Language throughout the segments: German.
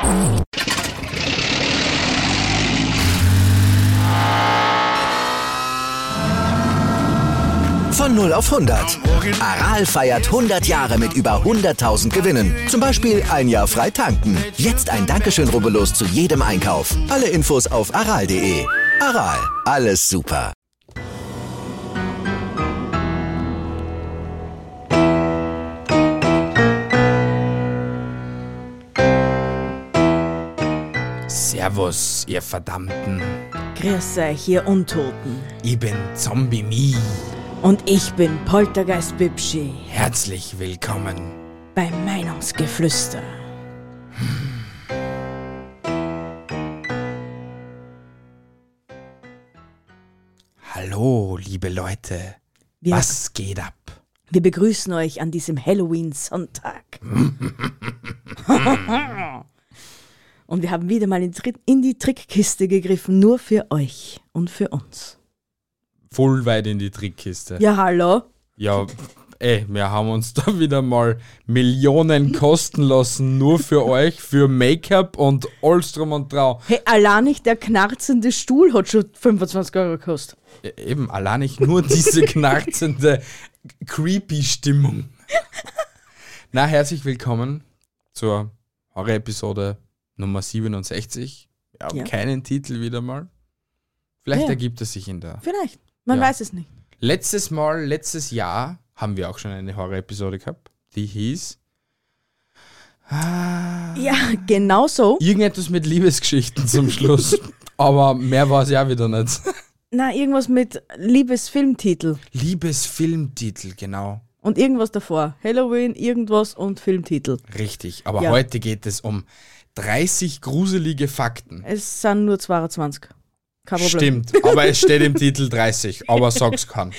Von 0 auf 100. Aral feiert 100 Jahre mit über 100.000 Gewinnen. Zum Beispiel ein Jahr frei tanken. Jetzt ein Dankeschön, rubbellos zu jedem Einkauf. Alle Infos auf aral.de. Aral, alles super. Servus, ihr Verdammten. Grüß euch, ihr Untoten. Ich bin Zombie Mi. Und ich bin Poltergeist Bibschi Herzlich willkommen. bei Meinungsgeflüster. Hallo, liebe Leute. Wir, Was geht ab? wir begrüßen euch an diesem Halloween-Sonntag. Und wir haben wieder mal in die Trickkiste gegriffen, nur für euch und für uns. Voll weit in die Trickkiste. Ja, hallo? Ja, wir haben uns da wieder mal Millionen kosten lassen, nur für euch, für Make-up und alles drum und drau. Hey, allein nicht der knarzende Stuhl hat schon 25 Euro gekostet. Eben, allein nicht nur diese knarzende, creepy Stimmung. Na, herzlich willkommen zur Horror-Episode Nummer 67. Wir haben keinen Titel wieder mal. Vielleicht ergibt es sich in der... Vielleicht, man weiß es nicht. Letztes Jahr haben wir auch schon eine Horror-Episode gehabt. Die hieß... Ja, genau so. Irgendetwas mit Liebesgeschichten zum Schluss. Aber mehr war es ja wieder nicht. Na, irgendwas mit Liebesfilmtitel. Liebesfilmtitel, genau. Und irgendwas davor. Halloween, irgendwas und Filmtitel. Richtig, aber heute geht es um 30 gruselige Fakten. Es sind nur 22. Kein Problem. Stimmt, aber es steht im Titel 30, aber sag's kann.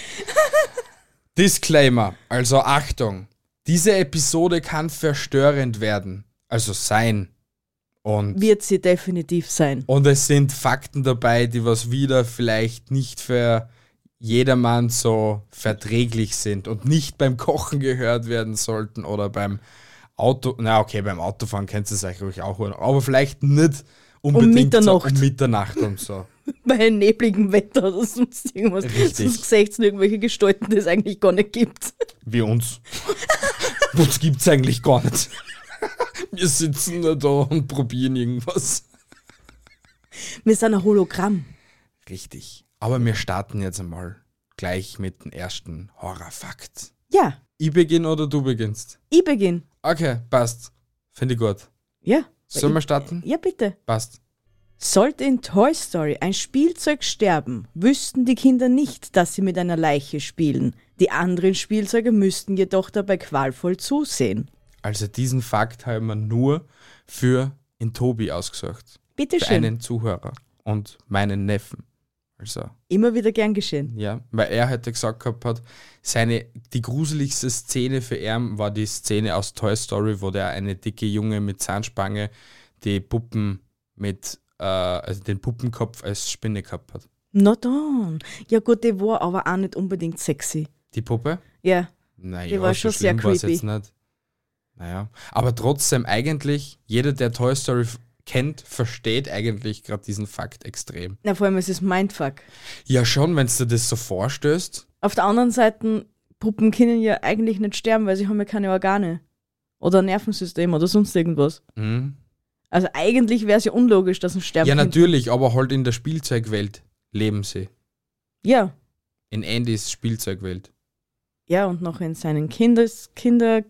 Disclaimer, also Achtung, diese Episode kann verstörend werden, also sein. Und Wird sie definitiv sein. Und es sind Fakten dabei, die was wieder vielleicht nicht für jedermann so verträglich sind und nicht beim Kochen gehört werden sollten oder beim Auto. Na okay, beim Autofahren könnt ihr es euch ruhig auch hören, aber vielleicht nicht unbedingt Mitternacht. um Mitternacht und so. Bei nebligem Wetter oder sonst irgendwas. Richtig. Sonst seht ihr irgendwelche Gestalten, die es eigentlich gar nicht gibt. Wie uns. Uns gibt's eigentlich gar nicht. Wir sitzen nur da und probieren irgendwas. Wir sind ein Hologramm. Richtig. Aber wir starten jetzt einmal gleich mit dem ersten Horrorfakt. Ja, Ich beginne oder du beginnst? ich beginne. Okay, passt. Finde ich gut. Ja. Sollen wir starten? Ja, bitte. Passt. Sollte in Toy Story ein Spielzeug sterben, wüssten die Kinder nicht, dass sie mit einer Leiche spielen. Die anderen Spielzeuge müssten jedoch dabei qualvoll zusehen. Also diesen Fakt haben wir nur für in Tobi ausgesucht. Bitte Für schön. einen Zuhörer und meinen Neffen. Also, Immer wieder gern geschehen. ja, weil er heute gesagt gehabt hat, die gruseligste Szene für ihn war die Szene aus Toy Story, wo der eine dicke Junge mit Zahnspange die Puppen mit, also den Puppenkopf als Spinne gehabt hat. Na dann. Ja gut, die war aber auch nicht unbedingt sexy. Die Puppe? Ja. Naja, Die war schon sehr war's creepy. jetzt nicht. Naja, aber trotzdem eigentlich, jeder, der Toy Story kennt, versteht eigentlich gerade diesen Fakt extrem. Na, vor allem es ist Mindfuck. Ja schon, wenn du das so vorstößt. Auf der anderen Seite, Puppen können ja eigentlich nicht sterben, weil sie haben ja keine Organe. Oder ein Nervensystem oder sonst irgendwas. Mhm. Also eigentlich wäre es ja unlogisch, dass sie sterben Ja, könnten. natürlich, aber halt in der Spielzeugwelt leben sie. Ja. In Andys Spielzeugwelt. Ja, und noch in seinen Kindeskinder,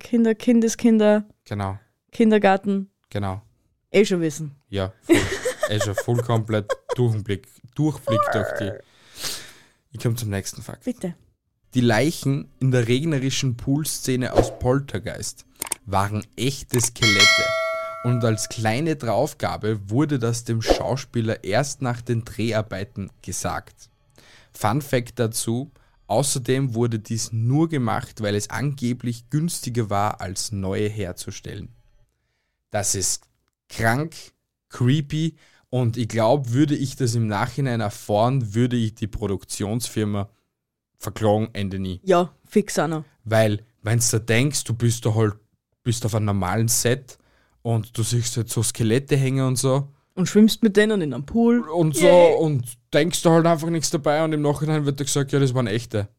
Genau, Kindergarten. genau. Schon wissen. Ja, voll. Schon voll komplett Durchblick durch die. Ich komme zum nächsten Fakt. Bitte. Die Leichen in der regnerischen Poolszene aus Poltergeist waren echte Skelette. Und als kleine Draufgabe wurde das dem Schauspieler erst nach den Dreharbeiten gesagt. Fun Fact dazu: Außerdem wurde dies nur gemacht, weil es angeblich günstiger war, als neue herzustellen. Das ist krank, creepy und ich glaube, würde ich das im Nachhinein erfahren, würde ich die Produktionsfirma verklagen, Ende nie. Ja, fix auch noch. Weil, wenn du denkst, du bist da halt bist auf einem normalen Set Und du siehst halt so Skelette hängen und so. Und schwimmst mit denen in einem Pool. Und so, und denkst du halt einfach nichts dabei und im Nachhinein wird dir gesagt, ja, das waren echte.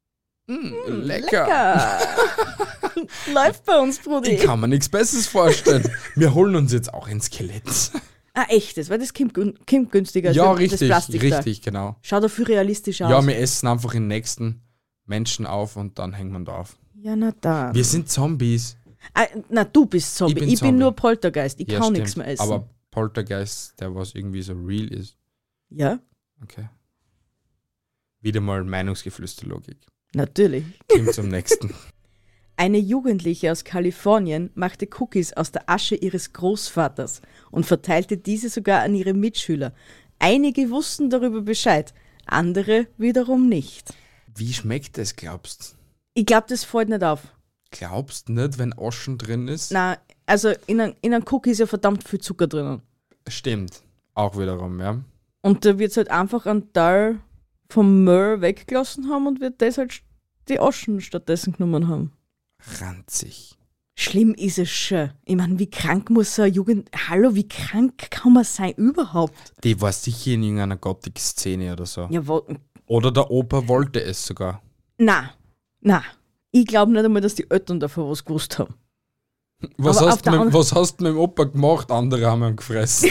Lecker. Läuft bei uns, Brudi. Ich kann mir nichts Besseres vorstellen. Wir holen uns jetzt auch ein Skelett. Echtes, weil das kommt günstiger als Ja, das richtig, Plastik da. richtig, genau. Schaut dafür realistisch aus. Ja, wir essen einfach den nächsten Menschen auf und dann hängen wir da auf. Ja, na dann. Wir sind Zombies. Na, du bist Zombie. Ich bin Zombie. nur Poltergeist. Ich Ja, kann stimmt. nichts mehr essen. Aber Poltergeist, der was irgendwie so real ist. ja, Okay. Wieder mal Meinungsgeflüsterlogik. natürlich. Kommt zum nächsten. Eine Jugendliche aus Kalifornien machte Cookies aus der Asche ihres Großvaters und verteilte diese sogar an ihre Mitschüler. Einige wussten darüber Bescheid, andere wiederum nicht. Wie schmeckt das, glaubst? Ich glaube, das fällt nicht auf. Glaubst nicht, wenn Aschen drin ist? Na, also in einem Cookie ist ja verdammt viel Zucker drinnen. Stimmt. Auch wiederum, ja. Und da wird es halt einfach einen Teil vom Müll weggelassen haben und wird das halt die Aschen stattdessen genommen haben. Ranzig. Schlimm ist es schon. Ich meine, wie krank muss so eine Jugend... Hallo, wie krank kann man sein überhaupt? Die war sicher in irgendeiner Gothic-Szene oder so. Ja, Oder der Opa wollte es sogar. na. Ich glaube nicht einmal, dass die Eltern davon was gewusst haben. Was Aber hast du mit dem Opa gemacht? Andere haben ihn gefressen.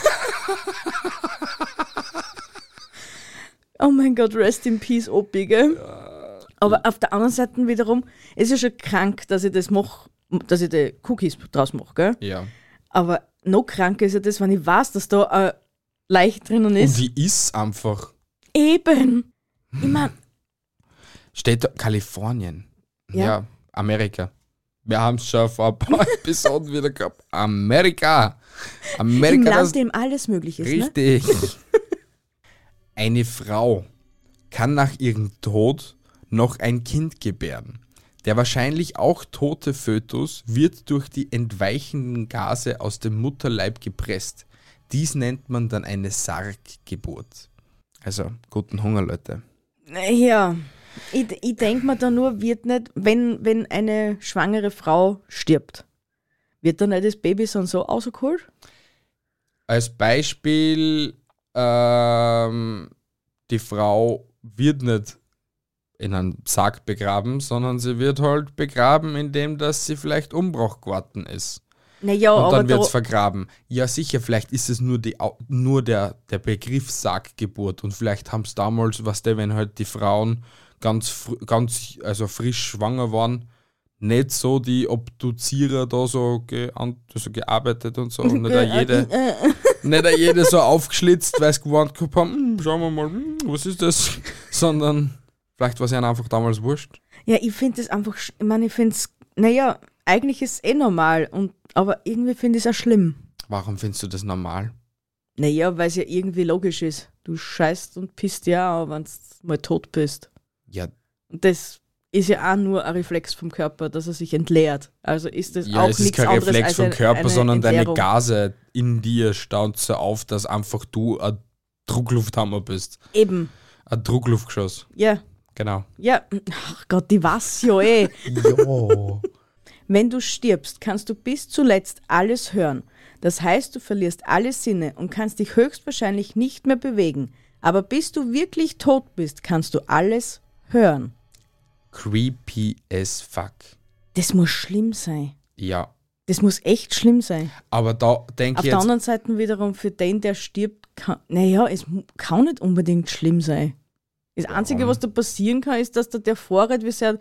Oh mein Gott, rest in peace, Opi, gell? Ja. Aber auf der anderen Seite wiederum, es ist ja schon krank, dass ich das mache, dass ich die Cookies draus mache, gell? Ja. Aber noch kranker ist ja das, wenn ich weiß, dass da ein Leicht drinnen ist. Und die ist einfach. Eben. Ich meine, Steht da Kalifornien. Ja. Ja, Amerika. Wir haben es schon vor ein paar Episoden wieder gehabt. Amerika. im Amerika, Land, das dem alles möglich ist, ne? richtig. Eine Frau kann nach ihrem Tod noch ein Kind gebären. Der wahrscheinlich auch tote Fötus wird durch die entweichenden Gase aus dem Mutterleib gepresst. Dies nennt man dann eine Sarggeburt. Also, guten Hunger, Leute. Ja, ich denke mir da nur, wird nicht, wenn eine schwangere Frau stirbt, wird dann nicht das Baby so rausgeholt? Als Beispiel, die Frau wird nicht in einem Sarg begraben, sondern sie wird halt begraben, indem dass sie vielleicht Umbruch geworden ist. Naja, Und aber dann wird es vergraben. Ja, sicher, vielleicht ist es nur der Begriff Sarggeburt und vielleicht haben es damals, wenn halt die Frauen ganz frisch schwanger waren, nicht so die Obduzierer da so gearbeitet und so. Und nicht jede so aufgeschlitzt, weil sie gewarnt gehabt haben, schauen wir mal, was ist das? Sondern vielleicht war es ihnen einfach damals wurscht. Ja, ich finde das einfach, ich meine, ich finde es, naja, eigentlich ist es normal, aber irgendwie finde ich es auch schlimm. Warum findest du das normal? Naja, weil es ja irgendwie logisch ist. Du scheißt und pisst ja auch, wenn du mal tot bist. Ja, Und das ist ja auch nur ein Reflex vom Körper, dass er sich entleert. Also ist das ja, auch es ist nichts kein anderes Reflex als vom Körper, eine sondern deine Entleerung. Gase in dir stauen so auf, dass einfach du ein Drucklufthammer bist. Eben, Ein Druckluftgeschoss. ja. Genau. Ja, ach Gott, die weiß ja eh. Jo. Wenn du stirbst, kannst du bis zuletzt alles hören. Das heißt, du verlierst alle Sinne und kannst dich höchstwahrscheinlich nicht mehr bewegen. Aber bis du wirklich tot bist, kannst du alles hören. Creepy as fuck. Das muss schlimm sein. Ja. Das muss echt schlimm sein. Aber da denke Auf ich der jetzt, anderen Seite wiederum, für den, der stirbt, es kann nicht unbedingt schlimm sein. Das Einzige, was da passieren kann, ist, dass der vorrät, wie sehr,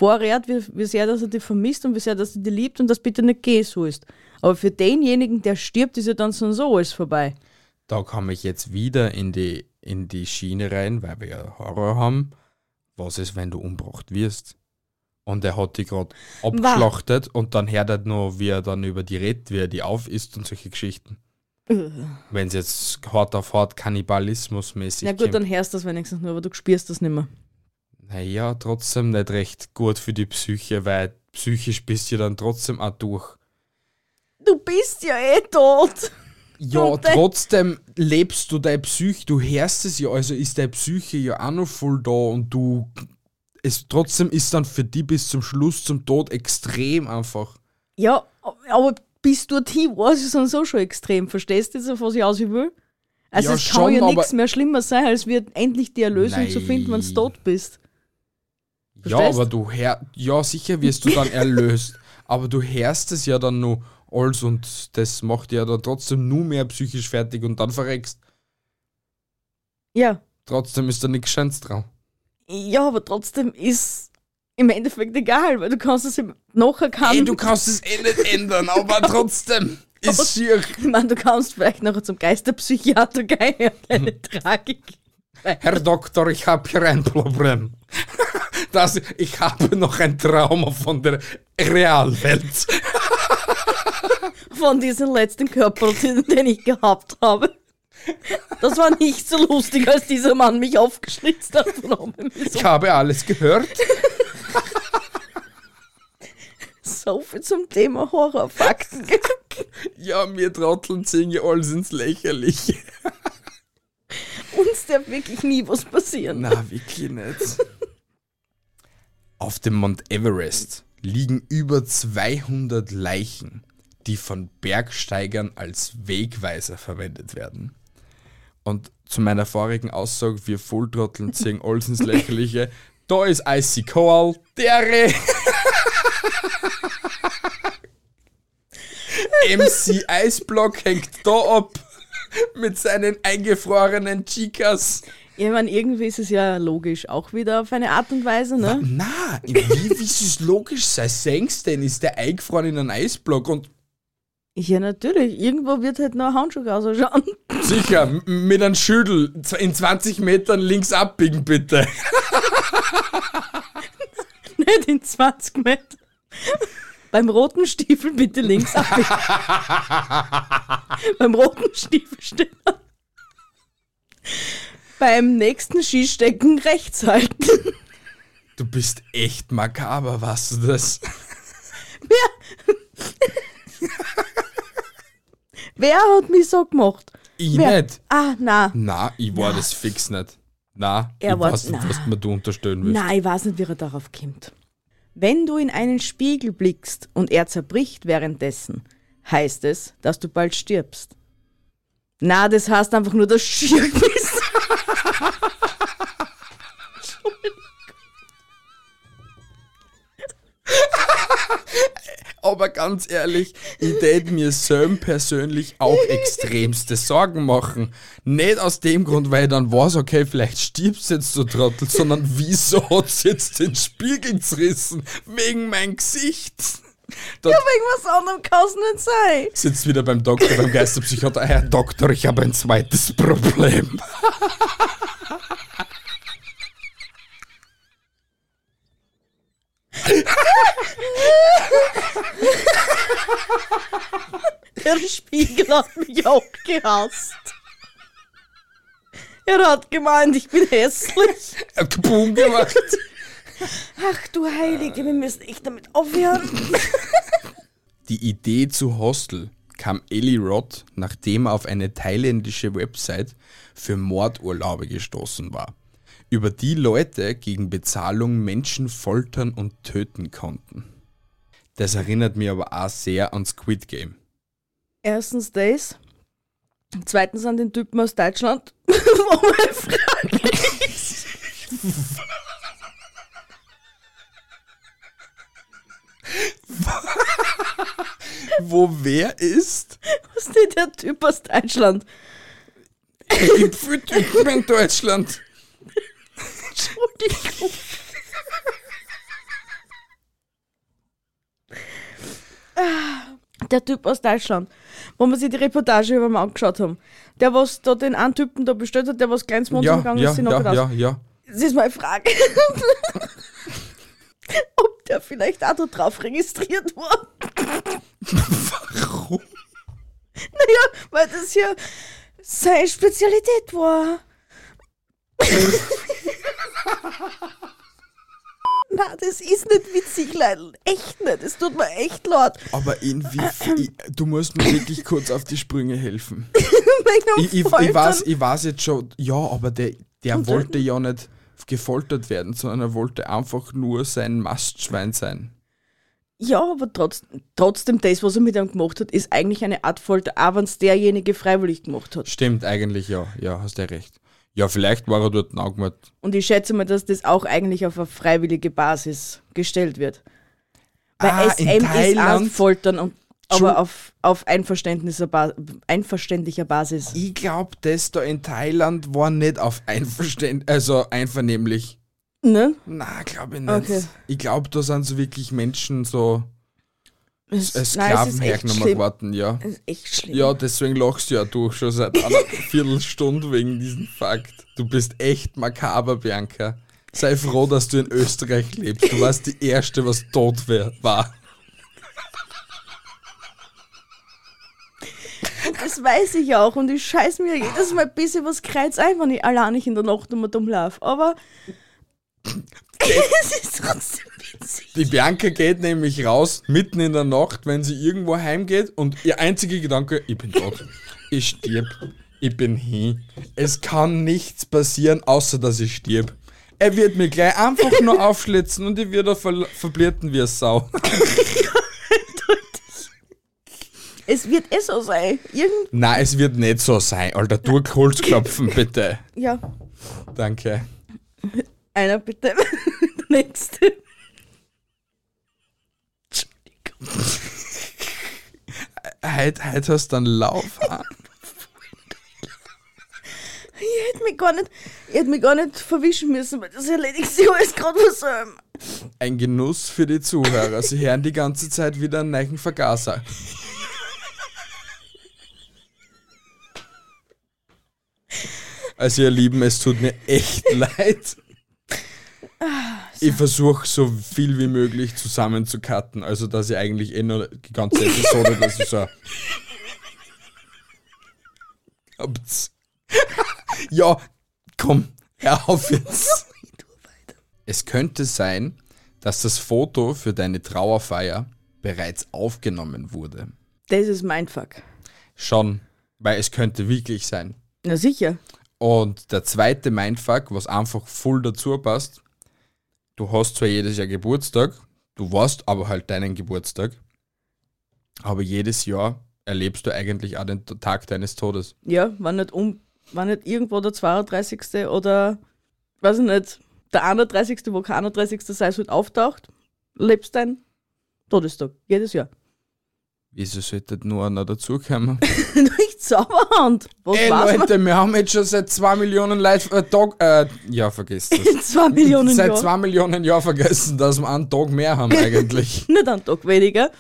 dass er dich vermisst und wie sehr, dass er dich liebt und das bitte nicht gehen sollst. Aber für denjenigen, der stirbt, ist ja dann so alles vorbei. da komme ich jetzt wieder in die Schiene rein, weil wir ja Horror haben. Was ist, wenn du umgebracht wirst? Und er hat die gerade abgeschlachtet und dann hört er noch, wie er dann über die redet, wie er die aufisst und solche Geschichten. Wenn es jetzt hart auf hart Kannibalismus-mäßig Ja gut, dann hörst du das wenigstens nur, aber du spürst das nicht mehr. Naja, trotzdem nicht recht gut für die Psyche, weil psychisch bist du dann trotzdem auch durch. Du bist ja eh tot. Ja, Und trotzdem lebst du deine Psyche, du hörst es ja, also ist deine Psyche ja auch noch voll da und trotzdem ist dann für die bis zum Schluss, zum Tod extrem einfach. Ja, aber bis dorthin war es dann so schon extrem. Verstehst du jetzt, auf was ich aus will? Also Ja, es kann schon, ja aber- nichts mehr schlimmer sein, als wird endlich die Erlösung zu finden, wenn du Nein. tot bist. Ja, Verstehst? aber ja, sicher wirst du dann erlöst. Aber du hörst es ja dann nur alles und das macht ja dann trotzdem nur mehr psychisch fertig und dann verreckst. Ja. Trotzdem ist da nichts Schönes dran. Ja, aber trotzdem ist im Endeffekt egal, weil du kannst es nachher Ey, du kannst es eh nicht ändern, aber trotzdem ist schier. Ich meine, du kannst vielleicht nachher zum Geisterpsychiater gehen, ja, keine Tragik. Herr Doktor, ich habe hier ein Problem. Ich habe noch ein Trauma von der Realwelt. Von diesem letzten Körper, den ich gehabt habe. Das war nicht so lustig, als dieser Mann mich aufgeschnitzt hat. Ich habe alles gehört. So viel zum Thema Horrorfakten. Ja, mir Trotteln ziehen ja alles ins Lächerliche. Uns darf wirklich nie was passieren. Na, wirklich nicht. Auf dem Mount Everest liegen über 200 Leichen, die von Bergsteigern als Wegweiser verwendet werden. Und zu meiner vorigen Aussage, wir Volltrotteln ziehen alles ins Lächerliche, da ist Icy Coal, der MC Eisblock hängt da ab mit seinen eingefrorenen Chicas. Ich meine, irgendwie ist es ja logisch, auch wieder auf eine Art und Weise, ne? Na, wie ist es logisch sein? Sengst denn, ist der eingefroren in einen Eisblock und Ja, natürlich. Irgendwo wird halt noch ein Handschuh rausschauen. sicher, mit einem Schüttel in 20 Metern links abbiegen, bitte. Nicht in 20 Meter. Beim roten Stiefel bitte links abbiegen. Beim roten Stiefel stehen. Beim nächsten Skistecken rechts halten. Du bist echt makaber, weißt du das? Wer hat mich so gemacht? Ich Wer? nicht. Ah, na. Na, ich war das fix nicht. Na, Er ich war- weiß nicht, na. was mir du unterstellen willst. Nein, ich weiß nicht, wie er darauf kommt. Wenn du in einen Spiegel blickst und er zerbricht währenddessen, heißt es, dass du bald stirbst. Na, das heißt einfach nur, dass du schier bist. Aber ganz ehrlich, ich tät mir Sam persönlich auch extremste Sorgen machen. Nicht aus dem Grund, weil ich dann weiß, okay, vielleicht stirbst du jetzt, du Trottel, sondern wieso hat's jetzt den Spiegel zerrissen? Wegen mein Gesicht. Da Ja, wegen was anderem kann es nicht sein. sitzt wieder beim Doktor, beim Geisterpsychiater. Herr Doktor, ich habe ein zweites Problem. Der Spiegel hat mich auch gehasst. Er hat gemeint, ich bin hässlich. Er hat Boom gemacht. Ach du Heilige, wir müssen echt damit aufhören. Die Idee zu Hostel kam Eli Roth, nachdem er auf eine thailändische Website für Mordurlaube gestoßen war, über die Leute gegen Bezahlung Menschen foltern und töten konnten. Das erinnert mich aber auch sehr an Squid Game. Erstens das. Zweitens an den Typen aus Deutschland. Wo meine Frage ist. Wo wer ist? Was ist denn der Typ aus Deutschland? Es gibt viele Typen in Deutschland. Entschuldigung. Der Typ aus Deutschland, wo wir sich die Reportage über ihn angeschaut haben. Der, was da den einen Typen da bestellt hat, der was kleines Monster Ja, gegangen ja, ist, noch ja. Das ist meine Frage. Ob der vielleicht auch da drauf registriert war. Warum? Naja, weil das ja seine Spezialität war. Na, das ist nicht witzig, Leute. Echt nicht. Es tut mir echt leid. Aber irgendwie, du musst mir wirklich kurz auf die Sprünge helfen. Wegen Ich Foltern. weiß jetzt schon, ja, aber der Und wollte ja nicht gefoltert werden, sondern er wollte einfach nur sein Mastschwein sein. Ja, aber trotzdem das, was er mit ihm gemacht hat, ist eigentlich eine Art Folter, auch wenn es derjenige freiwillig gemacht hat. Stimmt, eigentlich ja. Ja, hast du recht. Ja, vielleicht war er dort angemeldet. Und ich schätze mal, dass das auch eigentlich auf eine freiwillige Basis gestellt wird. Weil in SM ist auch Thailand? Foltern, aber auf einverständlicher Basis. Ich glaube, das da in Thailand war nicht auf einvernehmlich. Ne? Na, glaube ich nicht. Okay. Ich glaube, da sind so wirklich Menschen so als Nein, es Sklaven ist echt hergenommen schlimm. geworden, ja. Das ist echt schlimm. Ja, deswegen lachst du ja durch schon seit einer Viertelstunde wegen diesem Fakt. Du bist echt makaber, Bianca. Sei froh, dass du in Österreich lebst. Du warst die Erste, was tot war. Das weiß ich auch und ich scheiß mir jedes Mal ein bisschen was kreuz ein, wenn ich alleinig in der Nacht um und um laufe. Aber es ist trotzdem witzig. Die Bianca geht nämlich raus, mitten in der Nacht, wenn sie irgendwo heimgeht und ihr einziger Gedanke, ich bin tot. Ich stirb. Ich bin hin. Es kann nichts passieren, außer dass ich stirb. Er wird mir gleich einfach nur aufschlitzen und ich werde verblirten wie eine Sau. Es wird so sein. Nein, es wird nicht so sein. Alter, du Holz klopfen, bitte. Ja, Danke. einer bitte. Der nächste. Heute hast du einen Lauf an. Ich hätte mich gar nicht verwischen müssen, weil das erledigt sich alles gerade von selber. Ein Genuss für die Zuhörer. Sie hören die ganze Zeit wieder einen neuen Vergaser. Also ihr Lieben, es tut mir echt leid. Ich versuche so viel wie möglich zusammenzucutten, also dass ich eigentlich nur die ganze Episode, dass ich so ja, komm, hör auf jetzt. Es könnte sein, dass das Foto für deine Trauerfeier bereits aufgenommen wurde. Das ist mein Fuck. Schon, weil es könnte wirklich sein. Na sicher. Und der zweite Mindfuck, was einfach voll dazu passt, du hast zwar jedes Jahr Geburtstag, du weißt aber halt deinen Geburtstag, aber jedes Jahr erlebst du eigentlich auch den Tag deines Todes. Ja, war nicht irgendwo der 32. oder, weiß ich nicht, der 31., wo kein 31. sei halt auftaucht, lebst dein Todestag. Jedes Jahr. Wieso sollte nur einer dazukommen? Nicht Zauberhand. Was Ey weiß Leute, wir haben jetzt schon seit 2 Millionen Leute ja, vergesst das. man? 2 Millionen Seit Jahre. 2 Millionen Jahren vergessen, dass wir einen Tag mehr haben eigentlich. Nicht einen Tag weniger.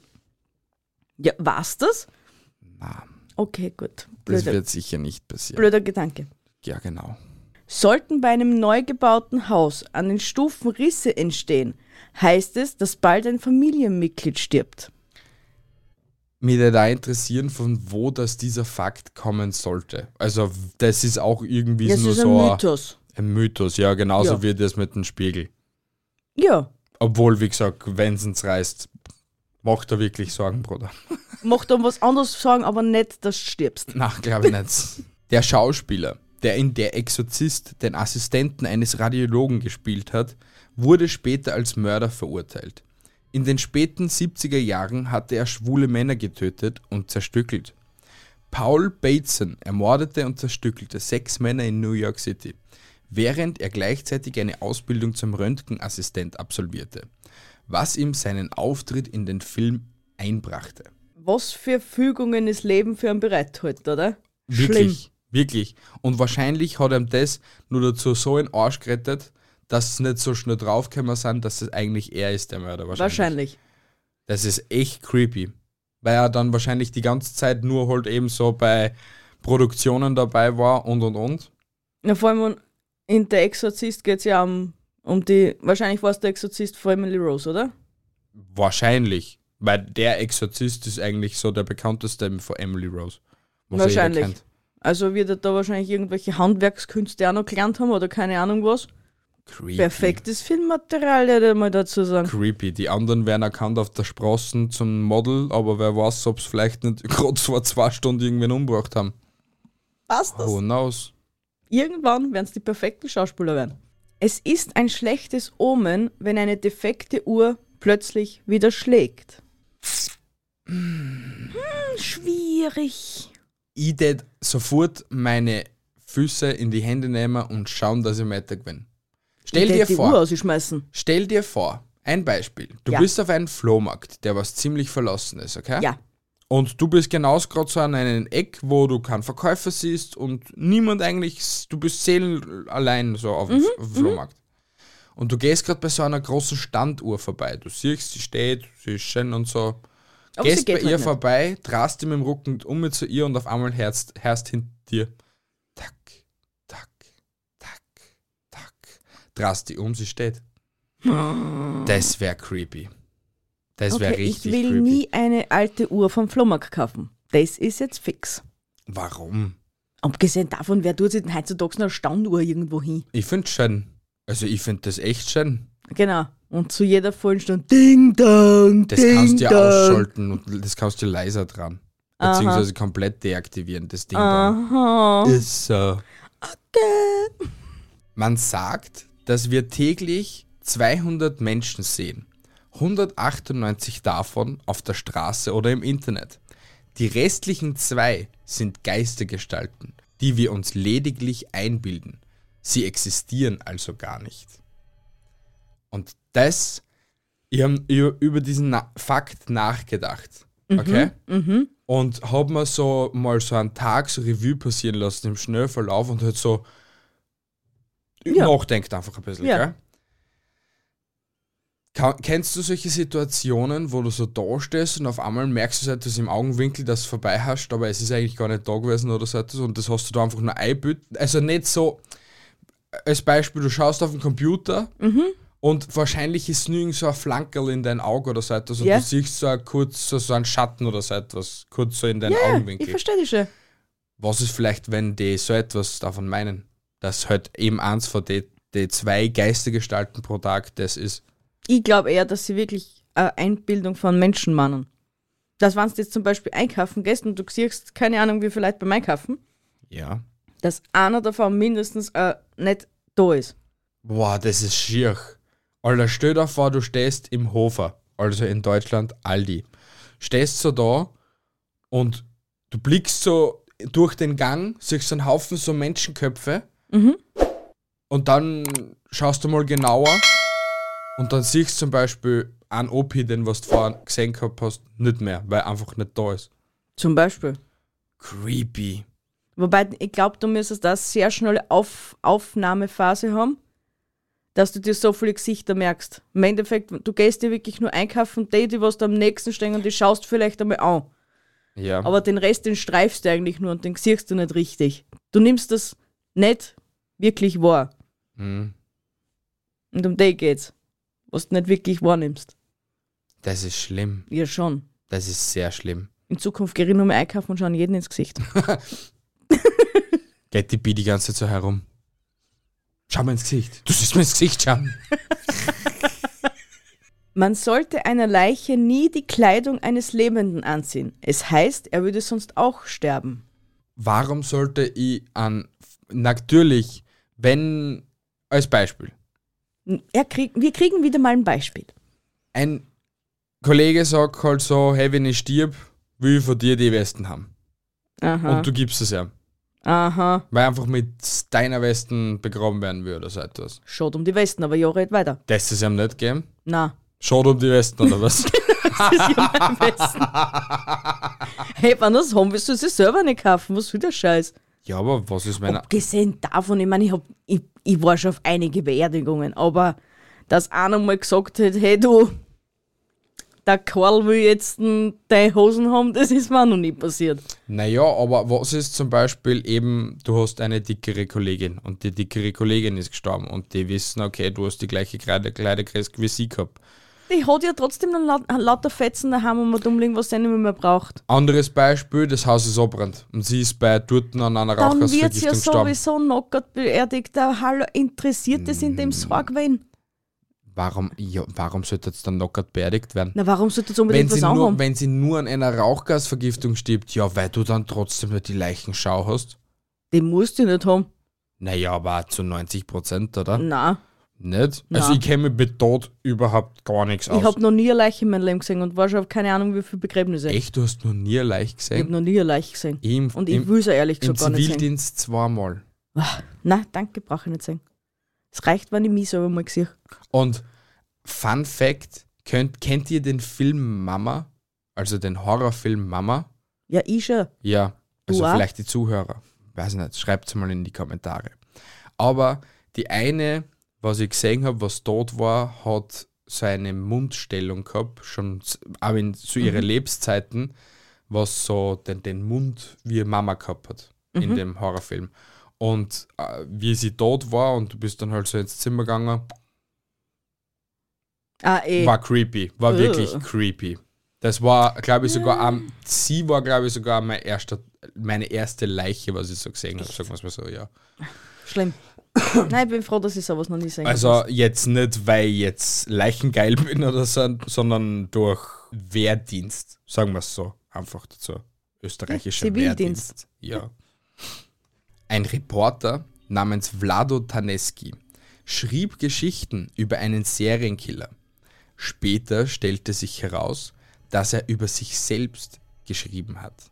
Ja, war's das? Na, Okay, gut. das wird sicher nicht passieren. Blöder Gedanke. Ja, genau. Sollten bei einem neu gebauten Haus an den Stufen Risse entstehen, heißt es, dass bald ein Familienmitglied stirbt. Mich würde da interessieren, von wo das dieser Fakt kommen sollte. Also das ist auch irgendwie Das nur ist so ein Mythos. ein Mythos, ja, genauso Ja. wie das mit dem Spiegel. Ja, Obwohl, wie gesagt, wenn es uns reißt, macht er wirklich Sorgen, Bruder. mach dann was anderes sagen, aber nicht, dass du stirbst. Na, glaube ich nicht. Der Schauspieler, der in Der Exorzist den Assistenten eines Radiologen gespielt hat, wurde später als Mörder verurteilt. In den späten 70er Jahren hatte er schwule Männer getötet und zerstückelt. Paul Bateson ermordete und zerstückelte 6 Männer in New York City, während er gleichzeitig eine Ausbildung zum Röntgenassistent absolvierte, was ihm seinen Auftritt in den Film einbrachte. Was für Fügungen das Leben für einen bereithält, oder? Wirklich, wirklich. Und wahrscheinlich hat ihm das nur dazu so in den Arsch gerettet, dass es nicht so schnell draufgekommen sind, dass es eigentlich er ist, der Mörder. Wahrscheinlich. Das ist echt creepy. Weil er dann wahrscheinlich die ganze Zeit nur halt eben so bei Produktionen dabei war und. Na, vor allem in Der Exorzist geht es ja um die, wahrscheinlich war es der Exorzist von Emily Rose, oder? Wahrscheinlich. Weil der Exorzist ist eigentlich so der bekannteste von Emily Rose. Was jeder Wahrscheinlich. kennt. Also wird er da wahrscheinlich irgendwelche Handwerkskünste auch noch gelernt haben oder keine Ahnung was. Creepy. Perfektes Filmmaterial, hätte ich mal dazu sagen. Creepy. Die anderen werden erkannt auf der Straße zum Model, aber wer weiß, ob es vielleicht nicht gerade vor 2 Stunden irgendwen umgebracht haben. Passt das? Who knows? Irgendwann werden es die perfekten Schauspieler werden. Es ist ein schlechtes Omen, wenn eine defekte Uhr plötzlich wieder schlägt? Schwierig. Ich tät sofort meine Füße in die Hände nehmen und schauen, dass ich Meter gewinne. Stell dir Die vor, Uhr ausschmeißen. Stell dir vor, ein Beispiel. Du Ja. bist auf einem Flohmarkt, der was ziemlich verlassen ist, okay? Ja. Und du bist genauso gerade so an einem Eck, wo du keinen Verkäufer siehst und niemand eigentlich, du bist seelenallein so auf dem Flohmarkt. Und du gehst gerade bei so einer großen Standuhr vorbei. Du siehst, sie steht, sie ist schön und so. Aber sie Gehst bei geht ihr halt nicht. vorbei, drehst dich mit dem Rücken um zu ihr und auf einmal hörst hinter dir. Tack, tack, tack, tack. Drehst dich um, sie steht. Das wäre creepy. Das wäre Okay, ich richtig will creepy. nie eine alte Uhr vom Flohmarkt kaufen. Das ist jetzt fix. Warum? Abgesehen davon, wer tut sich denn heutzutage noch eine Standuhr irgendwo hin? Ich finde schön. Also ich finde das echt schön. Genau. Und zu jeder vollen Stunde Ding Dong, Das Ding kannst du ja Dong. ausschalten und das kannst du leiser dran. Beziehungsweise komplett deaktivieren, das Ding dann. Aha. Ist so. Okay. Man sagt, dass wir täglich 200 Menschen sehen. 198 davon auf der Straße oder im Internet. Die restlichen 2 sind Geistergestalten, die wir uns lediglich einbilden. Sie existieren also gar nicht. Und das, ich habe über diesen Fakt nachgedacht. Okay? Und habe mir so mal so einen Tag so Revue passieren lassen im Schnellverlauf und halt so nachdenkt einfach ein bisschen. Ja. Gell? Kennst du solche Situationen, wo du so da stehst und auf einmal merkst du so etwas im Augenwinkel, dass du vorbei hast, aber es ist eigentlich gar nicht da gewesen oder so etwas und das hast du da einfach nur eingebildet? Also nicht so, als Beispiel, du schaust auf den Computer und wahrscheinlich ist nur irgend so ein Flankerl in dein Auge oder so etwas und Ja. du siehst so kurz so einen Schatten oder so etwas, kurz so in deinen Ja, ich Augenwinkel. verstehe dich schon. Was ist vielleicht, wenn die so etwas davon meinen, dass halt eben eins von die 2 Geistergestalten pro Tag das ist? Ich glaube eher, dass sie wirklich eine Einbildung von Menschen meinen. Dass wenn du jetzt zum Beispiel einkaufen gehst und du siehst, keine Ahnung, wie viele Leute beim Einkaufen, Ja. dass einer davon mindestens nicht da ist. Boah, das ist schier. Alter, stell dir vor, du stehst im Hofer, also in Deutschland Aldi. Stehst so da und du blickst so durch den Gang, siehst einen Haufen so Menschenköpfe und dann schaust du mal genauer und dann siehst du zum Beispiel einen OP, den was du vorher gesehen gehabt hast, nicht mehr, weil er einfach nicht da ist. Zum Beispiel. Creepy. Wobei, ich glaube, du müsstest da sehr schnelle Aufnahmephase haben, dass du dir so viele Gesichter merkst. Im Endeffekt, du gehst dir wirklich nur einkaufen, die was da am nächsten stehen und die schaust vielleicht einmal an. Ja. Aber den Rest, den streifst du eigentlich nur und den siehst du nicht richtig. Du nimmst das nicht wirklich wahr. Mhm. Und um die geht's. Was du nicht wirklich wahrnimmst. Das ist schlimm. Ja, schon. Das ist sehr schlimm. In Zukunft gehe ich nur mehr einkaufen und schaue jeden ins Gesicht. Geht die Bi die ganze Zeit so herum. Schau mir ins Gesicht. Du siehst mir ins Gesicht schauen. Man sollte einer Leiche nie die Kleidung eines Lebenden anziehen. Es heißt, er würde sonst auch sterben. Warum sollte ich natürlich, wenn, als Beispiel, Wir kriegen wieder mal ein Beispiel. ein Kollege sagt halt so, hey, wenn ich stirb, will ich von dir die Westen haben. Aha. Und du gibst es ihm. Aha. Weil er einfach mit deiner Westen begraben werden würde oder so etwas. Schaut um die Westen, aber ja, red weiter. Das ist ihm nicht geben. Na, Schaut um die Westen oder was? das ist ja mein Westen. Hey, wenn das haben willst du sie selber nicht kaufen. Was will der Scheiß? Ja, aber was ist meine... Abgesehen davon, ich meine, ich war schon auf einige Beerdigungen, aber dass einer mal gesagt hat, hey du, der Karl will jetzt deine Hosen haben, das ist mir noch nie passiert. Naja, aber was ist zum Beispiel eben, du hast eine dickere Kollegin und die dickere Kollegin ist gestorben und die wissen, okay, du hast die gleiche Kleidergröße wie sie gehabt. Die hat ja trotzdem noch lauter Fetzen daheim und man umlegen, was sie nicht mehr braucht. Anderes Beispiel, das Haus ist abbrannt und sie ist bei Dorten an einer Dann wird sie Rauchgasvergiftung ja gestorben. sowieso knockert beerdigt. Der Hallo, interessiert das in dem Sorg wen? Warum sollte jetzt dann knockert beerdigt werden? Na, warum sollte das unbedingt was anhaben? Wenn sie nur an einer Rauchgasvergiftung stirbt, ja, weil du dann trotzdem nur die Leichenschau hast. Den musst du nicht haben. Naja, aber zu 90%, oder? Na, Nicht? Nein. Also ich kenne mich mit Tod überhaupt gar nichts aus. Ich habe noch nie eine Leiche in meinem Leben gesehen und war schon auf keine Ahnung, wie viele Begräbnisse. Echt, du hast noch nie ein Leicht Ich habe gesehen? noch nie eine Leiche gesehen. Im, Und ich im, will es ehrlich im gesagt gar nicht sehen. Zivildienst zweimal. Nein, danke, brauche ich nicht sehen. Es reicht, wenn ich mich selber mal sehe. Und Fun Fact, kennt ihr den Film Mama? Also den Horrorfilm Mama? Ja, ich schon. Ja, also Du auch? vielleicht die Zuhörer. Weiß nicht, schreibt es mal in die Kommentare. Aber die eine, was ich gesehen habe, was dort war, hat so eine Mundstellung gehabt, schon auch zu ihren Lebenszeiten, was so den Mund wie Mama gehabt hat in dem Horrorfilm. Und wie sie dort war und du bist dann halt so ins Zimmer gegangen, war creepy, war wirklich creepy. Das war, glaube ich, sogar sie war, glaube ich, sogar meine erste Leiche, was ich so gesehen habe, sagen wir es mal so, ja. Schlimm. Nein, ich bin froh, dass ich sowas noch nie sehen Also jetzt nicht, weil ich jetzt leichengeil bin oder so, sondern durch Wehrdienst, sagen wir es so, einfach dazu. Österreichischer Zivildienst. Wehrdienst. Ja. Ein Reporter namens Vlado Taneski schrieb Geschichten über einen Serienkiller. Später stellte sich heraus, dass er über sich selbst geschrieben hat.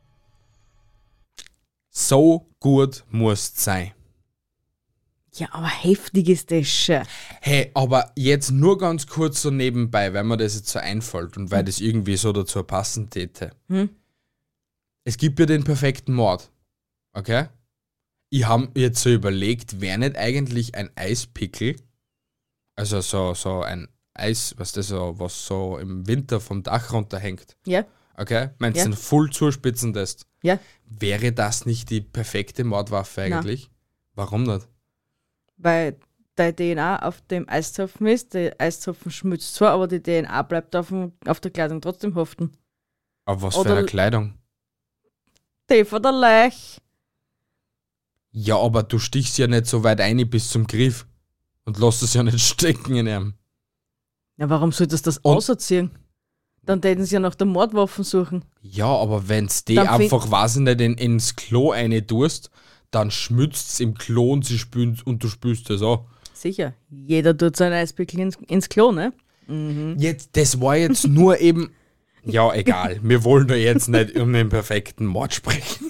So gut mus's sein. Ja, aber heftig ist das schon. Hey, aber jetzt nur ganz kurz so nebenbei, weil mir das jetzt so einfällt und weil das irgendwie so dazu passen täte. Es gibt ja den perfekten Mord, okay? Ich habe jetzt so überlegt, wäre nicht eigentlich ein Eispickel, also so ein Eis, was so im Winter vom Dach runterhängt, Ja, okay? Meinst du, Ja. den voll zuspitzen lässt? ja. Wäre das nicht die perfekte Mordwaffe eigentlich? Warum nicht? Weil deine DNA auf dem Eiszapfen ist, der Eiszapfen schmutzt zwar, aber die DNA bleibt auf der Kleidung trotzdem haften. Aber was für Oder- eine Kleidung? Die von der Leiche. Ja, aber du stichst ja nicht so weit ein bis zum Griff und lässt es ja nicht stecken in ihm. Ja, warum solltest du das Und- auserziehen? Dann täten sie ja nach der Mordwaffe suchen. Ja, aber wenn's die Dann einfach, weiß ich nicht, ins Klo eine tust, dann schmützt's im Klo und du spülst das auch. Sicher, jeder tut seinen Eispickel ins Klo, ne? Jetzt, das war jetzt nur eben. Ja, egal. Wir wollen da jetzt nicht um den perfekten Mord sprechen.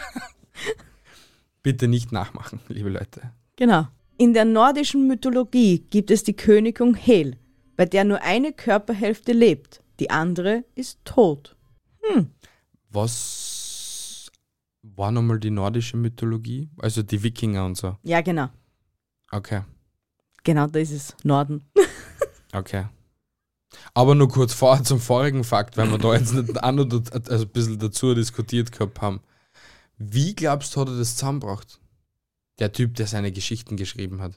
Bitte nicht nachmachen, liebe Leute. Genau. In der nordischen Mythologie gibt es die Königin Hel, bei der nur eine Körperhälfte lebt, die andere ist tot. Was war nochmal die nordische Mythologie? Also die Wikinger und so. Ja, genau. Okay. Genau, das ist Norden. Okay. Aber nur kurz vorher zum vorigen Fakt, weil wir da jetzt nicht auch noch ein bisschen dazu diskutiert gehabt haben. Wie glaubst du, hat er das zusammengebracht? Der Typ, der seine Geschichten geschrieben hat.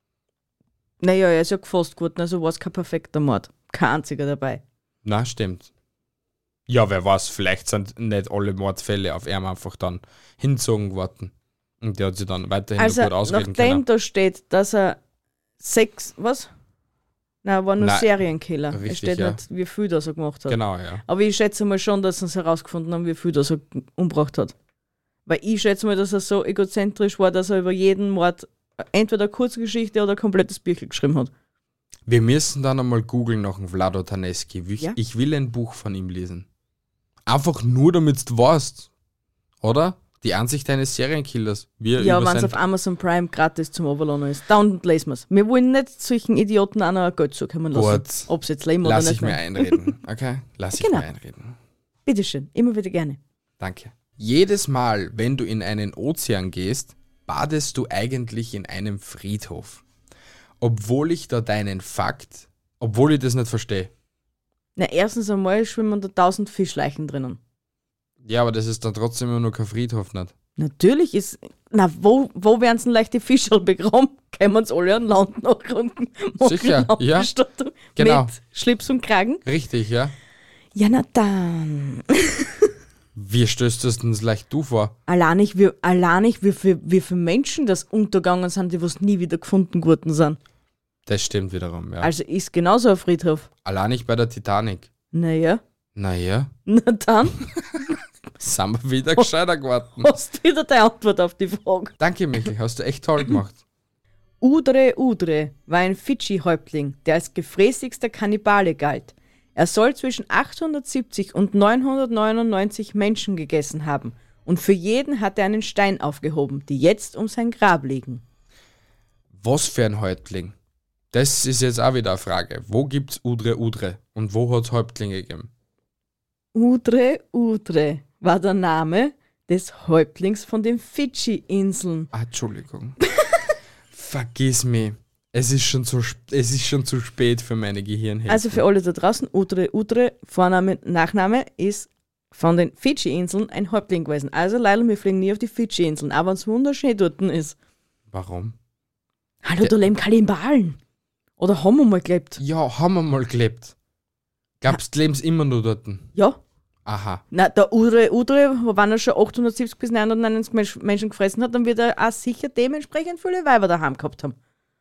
Naja, er ist ja gefasst geworden, also war es kein perfekter Mord. Kein einziger dabei. Na, stimmt. Ja, wer weiß, vielleicht sind nicht alle Mordfälle auf ihn einfach dann hinzogen worden. Und der hat sich dann weiterhin Also, noch gut ausreden nachdem können. da steht, dass er was? Nein, er war nur Nein, Serienkiller. Es richtig, steht ja. nicht, wie viel das er gemacht hat. Genau, ja. Aber ich schätze mal schon, dass sie herausgefunden haben, wie viel das er umgebracht hat. Weil ich schätze mal, dass er so egozentrisch war, dass er über jeden Mord entweder eine Kurzgeschichte oder ein komplettes Büchel geschrieben hat. Wir müssen dann einmal googeln nach dem Vlado Taneski. Ja. Ich will ein Buch von ihm lesen. Einfach nur, damit du weißt. Oder? Die Ansicht eines Serienkillers. Wie er Ja, über wenn es sein auf Amazon Prime gratis zum Overladen ist. Dann lesen wir es. Wir wollen nicht solchen Idioten auch noch Geld zukommen lassen. Gut. Ob sie jetzt leben oder Lass nicht. ich mir einreden. Okay? Lass ich Genau. mir einreden. Bitteschön, immer wieder gerne. Danke. Jedes Mal, wenn du in einen Ozean gehst, badest du eigentlich in einem Friedhof. Obwohl ich das nicht verstehe. Na, erstens einmal schwimmen da 1000 Fischleichen drinnen. Ja, aber das ist dann trotzdem immer noch kein Friedhof, nicht? Natürlich ist. Na, wo werden sie denn leicht die Fischerl begraben? Können wir uns alle an Land nachrunden? Sicher, ja. Genau. Mit Schlips und Kragen? Richtig, ja. Ja, na dann. Wie stößt das denn leicht du vor? Allein nicht, wie viele Menschen das untergegangen sind, die was nie wieder gefunden worden sind. Das stimmt wiederum, ja. Also ist genauso ein Friedhof. Allein nicht bei der Titanic. Naja, Naja, na dann sind wir wieder gescheiter geworden. hast du wieder die Antwort auf die Frage. Danke, Michael, hast du echt toll gemacht. Udre Udre war ein Fidschi-Häuptling, der als gefräßigster Kannibale galt. Er soll zwischen 870 und 999 Menschen gegessen haben und für jeden hat er einen Stein aufgehoben, die jetzt um sein Grab liegen. Was für ein Häuptling? Das ist jetzt auch wieder eine Frage. Wo gibt's Udre Udre und wo hat's Häuptlinge gegeben? Udre Udre war der Name des Häuptlings von den Fidschi-Inseln. Entschuldigung. Vergiss mich. Es ist schon zu spät für meine Gehirnhälfte. Also für alle da draußen, Udre Udre, Vorname, Nachname, ist von den Fidschi-Inseln ein Häuptling gewesen. Also Leila, wir fliegen nie auf die Fidschi-Inseln, auch wenn es wunderschön dort ist. Warum? Hallo, da leben Kannibalen. Oder haben wir mal gelebt? Ja, haben wir mal gelebt. Glaubst du, leben's immer nur dort? Ja. Aha. Na, der Udre Udre, wenn er schon 870 bis 999 Menschen gefressen hat, dann wird er auch sicher dementsprechend viele Weiber daheim gehabt haben.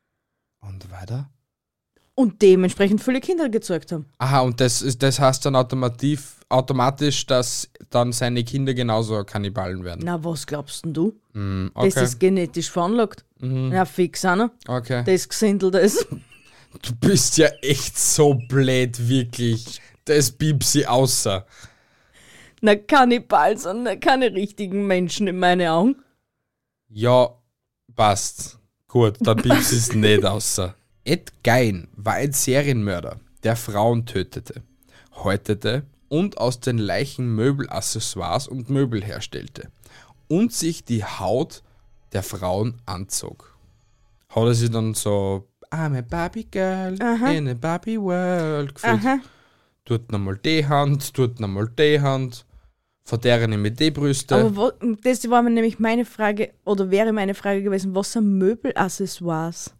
Und weiter? Und dementsprechend viele Kinder gezeugt haben. Aha, und das heißt dann automatisch, dass dann seine Kinder genauso Kannibalen werden. Na, was glaubst denn du? Okay. Das ist genetisch veranlagt. Na, fix, Anna. Okay. Das Gesindel, das. Du bist ja echt so blöd, wirklich. Das Piepsi außer. Na, Kannibalen sind keine richtigen Menschen in meinen Augen. Ja, passt. Gut, dann Piepsi es nicht außer. Ed Gein war ein Serienmörder, der Frauen tötete, häutete und aus den Leichen Möbelaccessoires und Möbel herstellte und sich die Haut der Frauen anzog. Hat er sich dann so I'm a Barbie Girl in a Barbie World gefühlt. Dort nochmal die Hand, dort nochmal die Hand, von deren nehme ich die Brüste. Aber das war mir nämlich meine Frage, oder wäre meine Frage gewesen, was sind Möbelaccessoires?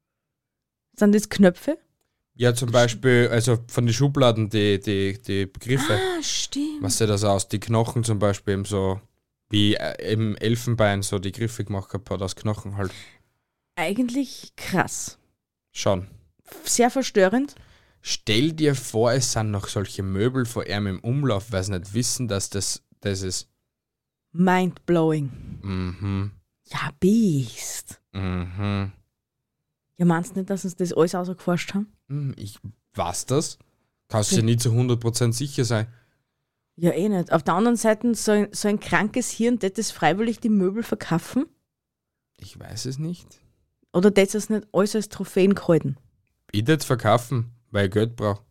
Sind das Knöpfe? Ja, zum Beispiel, also von den Schubladen die Begriffe. Ah, stimmt. Was sieht das aus? Die Knochen zum Beispiel eben so, wie im Elfenbein so die Griffe gemacht gehabt hat, aus Knochen halt. Eigentlich krass. Schon. Sehr verstörend. Stell dir vor, es sind noch solche Möbel vor ihm im Umlauf, weil sie nicht wissen, dass das ist. Mindblowing. Mhm. Ja, Beast. Mhm. Ja, meinst du nicht, dass uns das alles ausgeforscht haben? Ich weiß das. Kannst du ja nie zu 100% sicher sein. Ja, eh nicht. Auf der anderen Seite, so ein krankes Hirn, das das freiwillig die Möbel verkaufen? Ich weiß es nicht. Oder das es nicht alles als Trophäen gehalten? Ich würde es verkaufen, weil ich Geld brauche.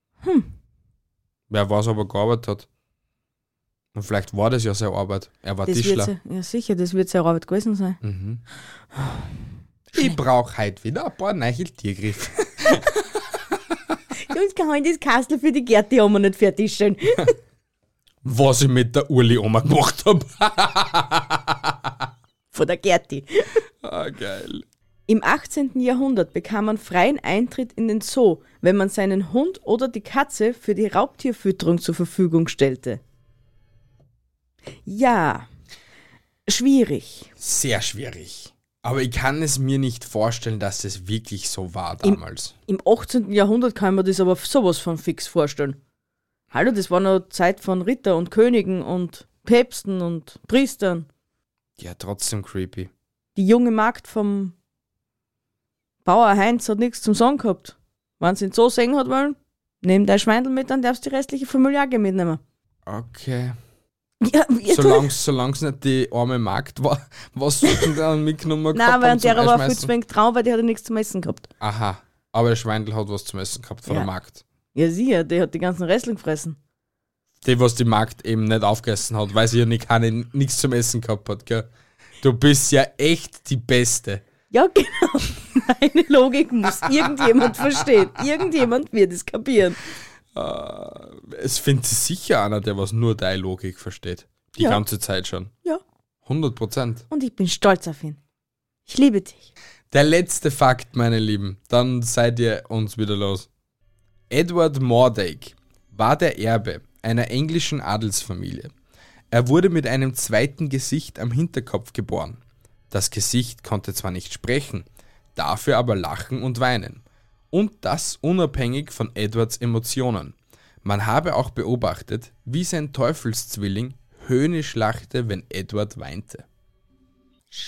Wer weiß, ob er gearbeitet hat. Und vielleicht war das ja seine Arbeit. Er war Das Tischler. ja sicher, das wird seine Arbeit gewesen sein. Mhm. Ich brauche heute wieder ein paar neue Tiergriffe. Jungs, kann ich das Kastel für die Gerti haben wir nicht fertigstellen. Was ich mit der Urli-Oma gemacht habe. Von der Gerti. Ah, geil. Im 18. Jahrhundert bekam man freien Eintritt in den Zoo, wenn man seinen Hund oder die Katze für die Raubtierfütterung zur Verfügung stellte. Ja, schwierig. Sehr schwierig. Aber ich kann es mir nicht vorstellen, dass das wirklich so war damals. Im 18. Jahrhundert kann man das aber sowas von fix vorstellen. Hallo, das war noch Zeit von Ritter und Königen und Päpsten und Priestern. Ja, trotzdem creepy. Die junge Magd vom Bauer Heinz hat nichts zum Sagen gehabt. Wenn sie ihn so sehen hat wollen, nimm dein Schweindel mit, dann darfst du die restliche Familie auch mitnehmen. Okay. Ja, Solange es nicht die arme Magd war, was sollten die dann mitgenommen nein, weil zum der war viel Einschmeißen? zu wenig Traum, weil die hat ja nichts zum Essen gehabt. Aha, aber der Schweindel hat was zum Essen gehabt von Ja. der Magd. Ja, sicher, der hat die ganzen Wrestling gefressen. Die, was die Magd eben nicht aufgegessen hat, weil sie ja nichts zum Essen gehabt hat, gell? Du bist ja echt die Beste. Ja, genau. Meine Logik muss irgendjemand verstehen. Irgendjemand wird es kapieren. Es findet sicher einer, der was nur deine Logik versteht. Die Ja. ganze Zeit schon. Ja, 100%. und ich bin stolz auf ihn. Ich liebe dich. Der letzte Fakt, meine Lieben. Dann seid ihr uns wieder los. Edward Mordache war der Erbe einer englischen Adelsfamilie. Er wurde mit einem zweiten Gesicht am Hinterkopf geboren. Das Gesicht konnte zwar nicht sprechen, dafür aber lachen und weinen. Und das unabhängig von Edwards Emotionen. Man habe auch beobachtet, wie sein Teufelszwilling höhnisch lachte, wenn Edward weinte. Schlimm.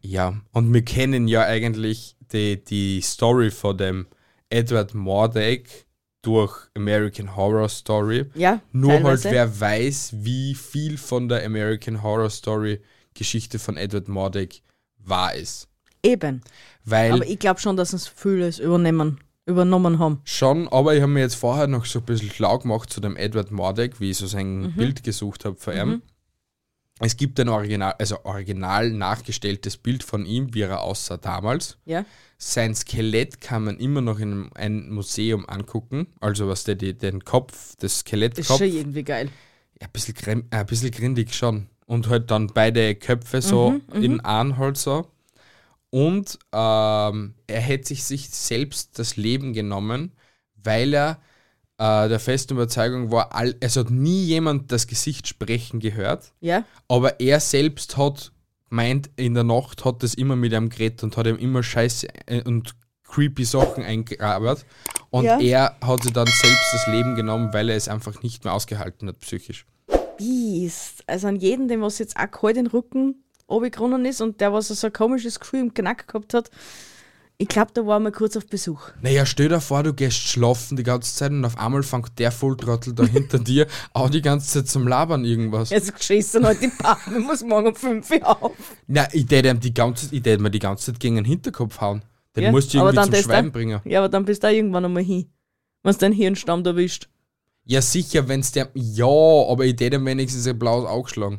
Ja, und wir kennen ja eigentlich die Story von dem Edward Murdoch durch American Horror Story. Ja, Nur teilweise. halt, wer weiß, wie viel von der American Horror Story Geschichte von Edward Murdoch wahr ist. Eben. Weil Aber ich glaube schon, dass uns vieles übernommen haben. schon, aber ich habe mir jetzt vorher noch so ein bisschen schlau gemacht zu dem Edward Murdoch, wie ich so sein Bild gesucht habe von ihm. Es gibt ein original nachgestelltes Bild von ihm, wie er aussah damals. Ja. Sein Skelett kann man immer noch in einem Museum angucken. Also was den Kopf, das Das ist Skelettkopf. schon irgendwie geil. Ja, ein bisschen grindig schon. Und halt dann beide Köpfe so in einen halt so. Und er hätte sich selbst das Leben genommen, weil er der festen Überzeugung war, es hat nie jemand das Gesicht sprechen gehört, Ja. aber er selbst hat gemeint, in der Nacht hat das immer mit ihm geredet und hat ihm immer Scheiße und creepy Sachen eingearbeitet. Und Ja. er hat sich dann selbst das Leben genommen, weil er es einfach nicht mehr ausgehalten hat, psychisch. Biest. Also an jeden, dem was jetzt auch kalt den Rücken runtergerunnen ist und der was so ein komisches Gefühl im Knack gehabt hat, ich glaube, da war mal kurz auf Besuch. Naja, stell dir vor, du gehst schlafen die ganze Zeit und auf einmal fängt der Volltrottel da hinter dir auch die ganze Zeit zum Labern irgendwas. Jetzt geschissen halt die Pappen, ich muss morgen um 5 Uhr auf. Na, ich tät mir die ganze Zeit gegen den Hinterkopf hauen. Den Ja, musst du aber irgendwie dann zum das Schweigen da- bringen. Ja, aber dann bist du auch irgendwann einmal hin. Wenn du deinen Hirnstamm erwischt. Ja, sicher, wenn's der. Ja, aber ich tät ihm wenigstens ein blaues Auge schlagen.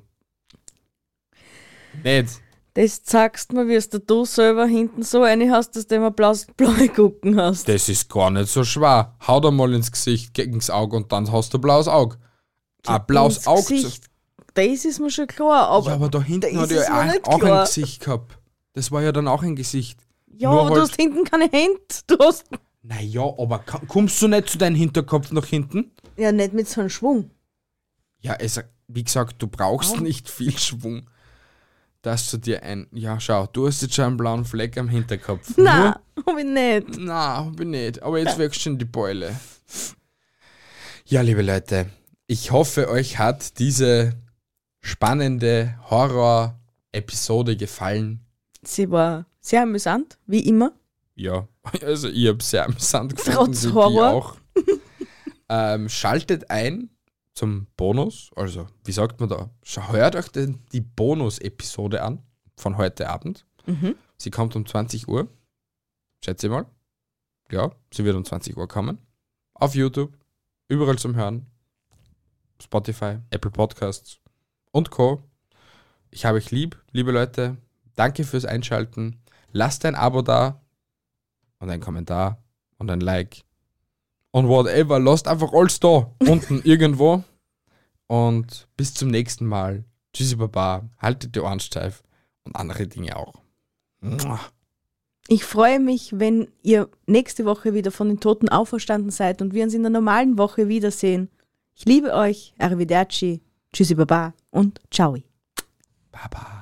Nicht. Das sagst mir, wie du selber hinten so eine hast, dass du immer blaue Gucken hast. Das ist gar nicht so schwer. Hau dir mal ins Gesicht gegen das Auge und dann hast du ein blaues Auge. Ein blaues Ins Auge. Gesicht. Das ist mir schon klar, aber, Ja, aber da hinten das hat ist mir er nicht auch klar. ein Gesicht gehabt. Das war ja dann auch ein Gesicht. ja, nur aber du halt- hast hinten keine Hände. Du hast Naja, aber kommst du nicht zu deinem Hinterkopf nach hinten? ja nicht mit so einem Schwung. Ja, wie gesagt, du brauchst nicht viel Schwung, dass du dir Ja, schau, du hast jetzt schon einen blauen Fleck am Hinterkopf. Nein, hab ich nicht. Na, hab ich nicht. Aber jetzt wächst schon die Beule. Ja, liebe Leute, ich hoffe, euch hat diese spannende Horror-Episode gefallen. Sie war sehr amüsant, wie immer. Ja, also ich habe sehr amüsant gefunden. Trotz wie die Horror. auch. Schaltet ein zum Bonus, also wie sagt man da? Hört euch die Bonus-Episode an von heute Abend. Sie kommt um 20 Uhr, schätze ich mal. Ja, sie wird um 20 Uhr kommen. Auf YouTube, überall zum Hören. Spotify, Apple Podcasts und Co. Ich habe euch lieb, liebe Leute. Danke fürs Einschalten. Lasst ein Abo da und ein Kommentar und ein Like. Und whatever, lasst einfach alles da, unten irgendwo. Und bis zum nächsten Mal. Tschüssi Baba, haltet die Ohren steif und andere Dinge auch. Mua. Ich freue mich, wenn ihr nächste Woche wieder von den Toten auferstanden seid und wir uns in der normalen Woche wiedersehen. Ich liebe euch, Arrivederci, Tschüssi Baba und Ciao. Baba.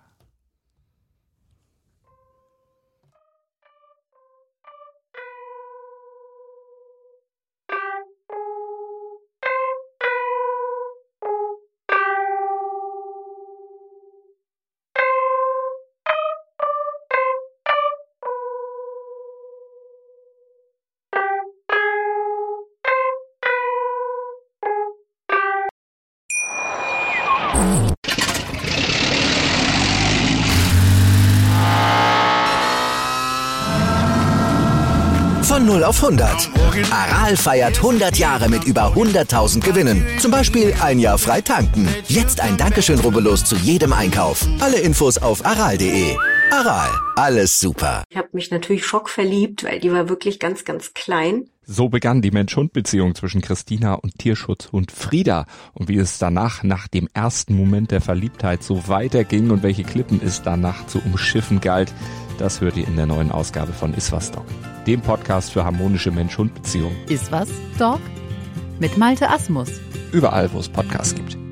Von 0 auf 100. Aral feiert 100 Jahre mit über 100.000 Gewinnen. Zum Beispiel ein Jahr frei tanken. Jetzt ein Dankeschön, rubbellos zu jedem Einkauf. Alle Infos auf aral.de. Aral, alles super. Ich habe mich natürlich schockverliebt, weil die war wirklich ganz, ganz klein. So begann die Mensch-Hund-Beziehung zwischen Christina und Tierschutzhund Frieda. Und wie es danach, nach dem ersten Moment der Verliebtheit, so weiterging und welche Klippen es danach zu umschiffen galt, das hört ihr in der neuen Ausgabe von Iswas Dog, dem Podcast für harmonische Mensch-Hund-Beziehungen. Ist was, Dog? Mit Malte Asmus. Überall, wo es Podcasts gibt.